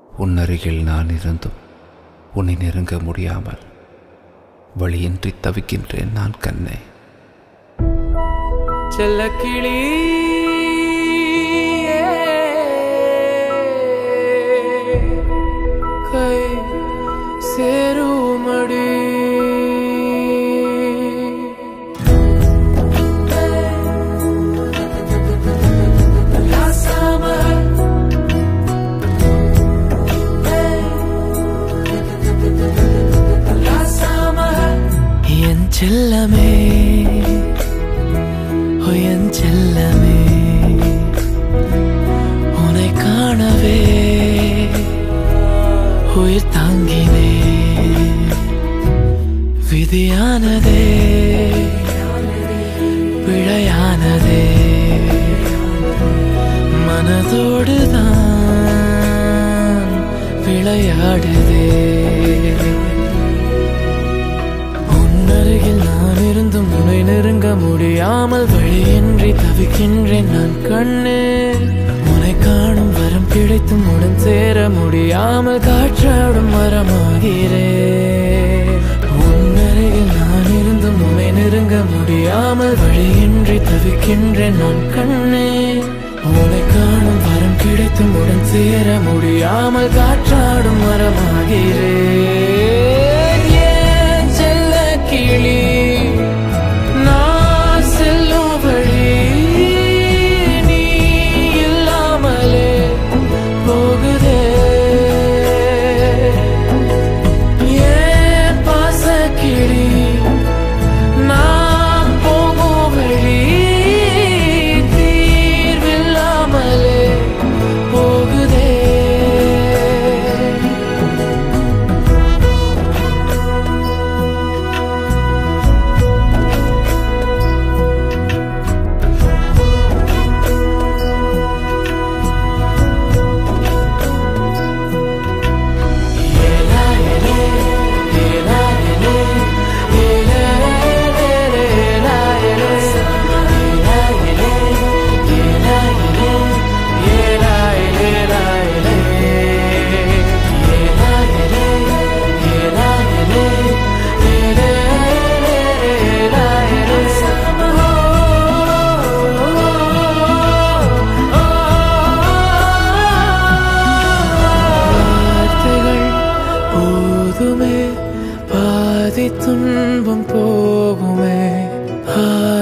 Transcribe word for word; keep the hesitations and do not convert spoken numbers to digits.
உன்னருகில் நான் இருந்தும் உன்னை நெருங்க முடியாமல் வழியின்றி தவிக்கின்றேன் நான் கண்ணே. செல்லக்கிளி கை சேருமடி என் செல்லமே என் செல்லமே உன்னை காணவே உயிர் தாங்கினே விதியானதே பிழையானதே மனதோடுதான் விளையாடுதே. உன்னருகில் நான் இருந்தும் உன்னை நெருங்க முடியாமல் வழியின்றி தவிக்கின்றேன் நான் கண்ணே. உன்னை காணும் வரம் கிடைத்தும் உடன் சேர முடியாமல் காற்றாடும் மரமாகிறேன். உன்னருகில் நான் இருந்தும் உன்னை நெருங்க முடியாமல் வழியின்றி தவிக்கின்றேன் நான் கண்ணே. உன்னை காணும் வரம் கிடைத்தும் உடன் சேர முடியாமல் காற்றாடும் மரமாகிறேன். நான் செல்லும் வழி நீ இல்லாமலே போகுதே. ஏன் பாசக்கிளி நான் போகும் வழி தீர்வில்லாமலே போகுதே. பாதி துன்பம் போகுமே.